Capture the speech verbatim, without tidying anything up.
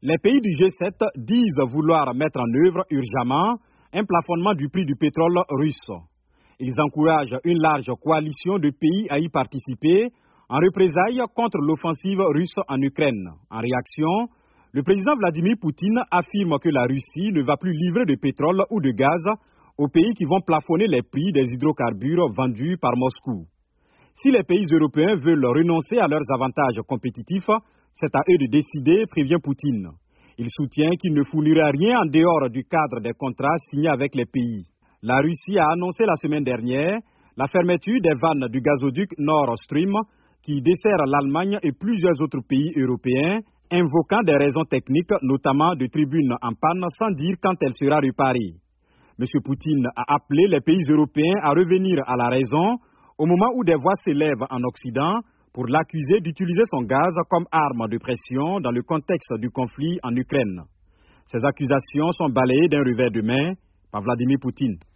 Les pays du G sept disent vouloir mettre en œuvre urgemment un plafonnement du prix du pétrole russe. Ils encouragent une large coalition de pays à y participer en représailles contre l'offensive russe en Ukraine. En réaction, le président Vladimir Poutine affirme que la Russie ne va plus livrer de pétrole ou de gaz aux pays qui vont plafonner les prix des hydrocarbures vendus par Moscou. Si les pays européens veulent renoncer à leurs avantages compétitifs, c'est à eux de décider, prévient Poutine. Il soutient qu'il ne fournira rien en dehors du cadre des contrats signés avec les pays. La Russie a annoncé la semaine dernière la fermeture des vannes du gazoduc Nord Stream qui dessert l'Allemagne et plusieurs autres pays européens, invoquant des raisons techniques, notamment de tribunes en panne, sans dire quand elle sera réparée. M. Poutine a appelé les pays européens à revenir à la raison au moment où des voix s'élèvent en Occident pour l'accuser d'utiliser son gaz comme arme de pression dans le contexte du conflit en Ukraine. Ces accusations sont balayées d'un revers de main par Vladimir Poutine.